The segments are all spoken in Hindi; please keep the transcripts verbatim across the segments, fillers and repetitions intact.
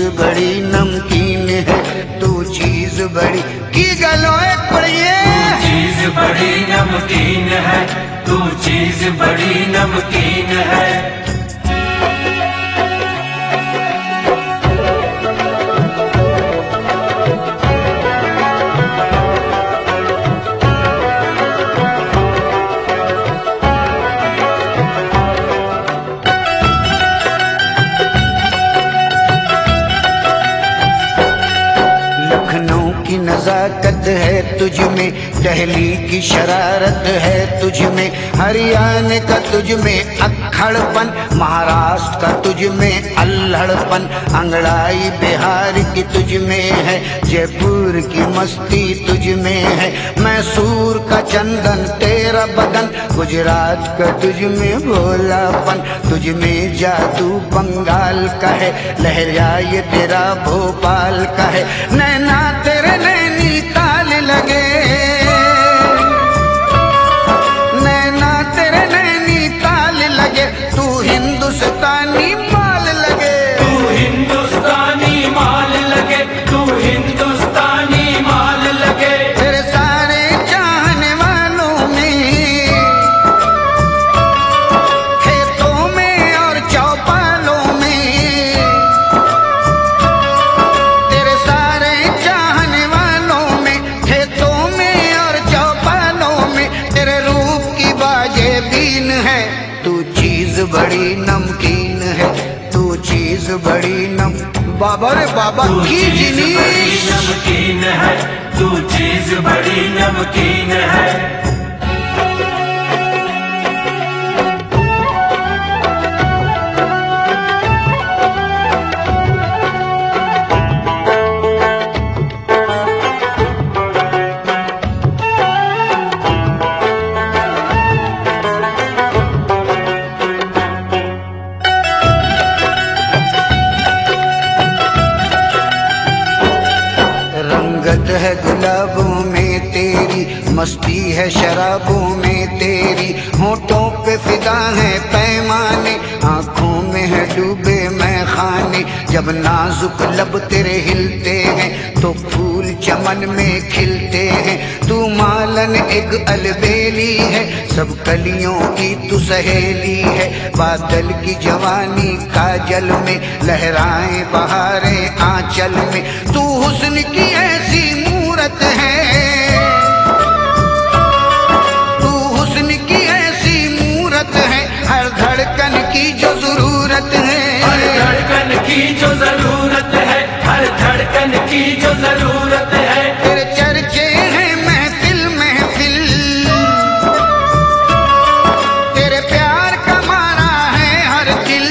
बड़ी नमकीन है, तू चीज बड़ी की गलो एक पड़िए। तू चीज बड़ी नमकीन है, तू चीज बड़ी नमकीन है। लखनऊ की नजाकत है तुझ में, दिल्ली की शरारत है तुझ में, हरियाणा का तुझ में अक्खड़पन, महाराष्ट्र का तुझ में अल्हड़पन, अंगड़ाई बिहार की तुझ में है, जयपुर की मस्ती तुझ में है, मैसूर का चंदन तेरा बदन, गुजरात का तुझ में भोलापन, तुझ में जादू बंगाल का है, लहरिया ये तेरा भोपाल का है, नैना तेरे नैनीताल लगे, नैना तेरे नैनीताल लगे, तू हिंदुस्तानी माल लगे, तू हिंदुस्तानी माल लगे, तू हिंदुस्तानी माल लगे। तेरे सारे चाहने वालों में, खेतों में और चौपालों में, तेरे सारे चाहने वालों में, खेतों में और चौपालों में, तेरे रूप की बाजे बीन है, तू चीज बड़ी नमकीन है, तू चीज बड़ी नम बाबा रे बाबा तू की चीज बड़ी जिनीस। नमकीन है, तू चीज बड़ी नमकीन है। रंगत है गुलाबों में तेरी, मस्ती है शराबों में तेरी, होठों पे फिदा है पैमाने, आंखों में है डूबे मैं खाने, जब नाजुक लब तेरे हिलते हैं तो फूल चमन में खिलते हैं, तू मालन एक अलबेली है, सब कलियों की तू सहेली है, बादल की जवानी काजल में, लहराएं बहारें आंचल में, तू हुस्न की ऐसी मूरत है, तू हुस्न की ऐसी मूरत है, हर धड़कन की जो जरूरत है, हर धड़कन की जो जरूरत है, हर धड़कन की जो जरूरत है। तेरे चर्चे हैं महफिल महफिल, तेरे प्यार का मारा है हर दिल,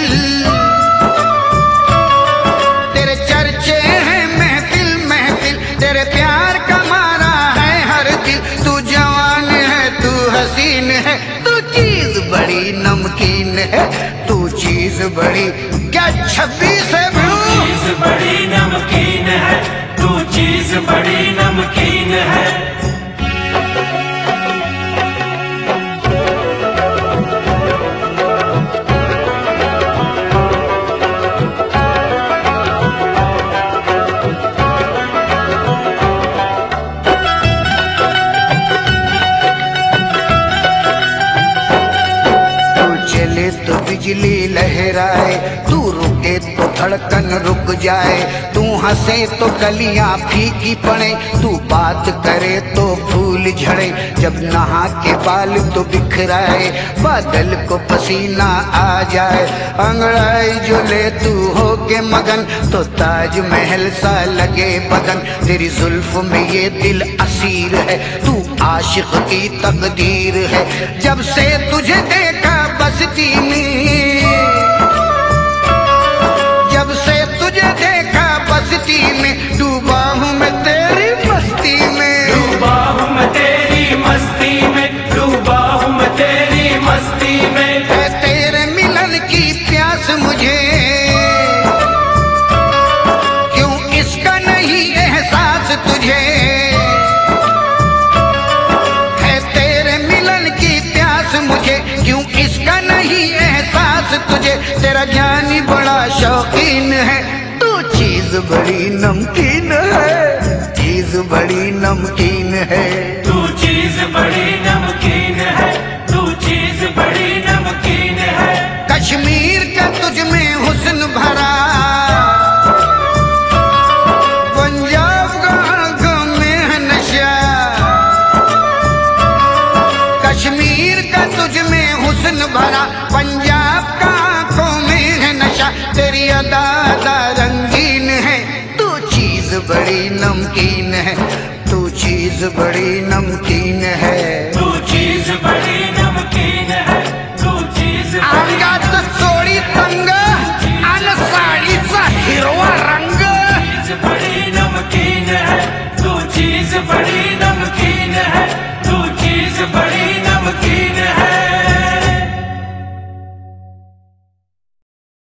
तेरे चर्चे हैं महफिल महफिल, तेरे प्यार का मारा है हर दिल, तू जवान है तू हसीन है, तू चीज बड़ी नमकीन है, तू चीज बड़ी क्या छब्बीस है तू चीज बड़ी नमकीन है, तू चीज बड़ी नमकीन है। चले तो बिजली लहराए, तू रुके तो धड़कन रुक जाए, तू हंसे तो कलियां फीकी पड़े, तू बात करे तो फूल झड़े, जब नहा के बाल तो बिखराए, बादल को पसीना आ जाए, अंगड़ाई जो ले तू हो के मगन, तो ताज महल सा लगे बदन, तेरी जुल्फ में ये दिल असीर है, तू आशिक की तकदीर है, जब से तुझे देखा बस्ती में, जब से तुझे देखा बस्ती में, डूबा हूँ मैं तेरी मस्ती में, डूबा हूँ मैं तेरी मस्ती में, डूबा हूँ मैं तेरी मस्ती में। है तेरे मिलन की प्यास मुझे, क्यों इसका नहीं एहसास तुझे, है तेरे मिलन की प्यास मुझे, क्यों इसका नहीं एहसास तुझे, तेरा जानी बड़ा शौकीन है, तू चीज बड़ी नमकीन है, चीज बड़ी नमकीन है। तू चीज बड़ी नमकीन है, तू चीज बड़ी नमकीन है। कश्मीर का तुझ में हुस्न भरा, पंजाब का आंखों में है नशा। कश्मीर का तुझ में हुस्न भरा, पंजाब का आंखों में है नशा। तेरी अदा अदा रंगीन है, तू चीज बड़ी नमकीन है, तू चीज बड़ी नमकीन है। तू चीज बड़ी नमकीन है, तू चीज बड़ी अंगात सोडी तंग, अन साडीचा हिरवा रंग, चीज बड़ी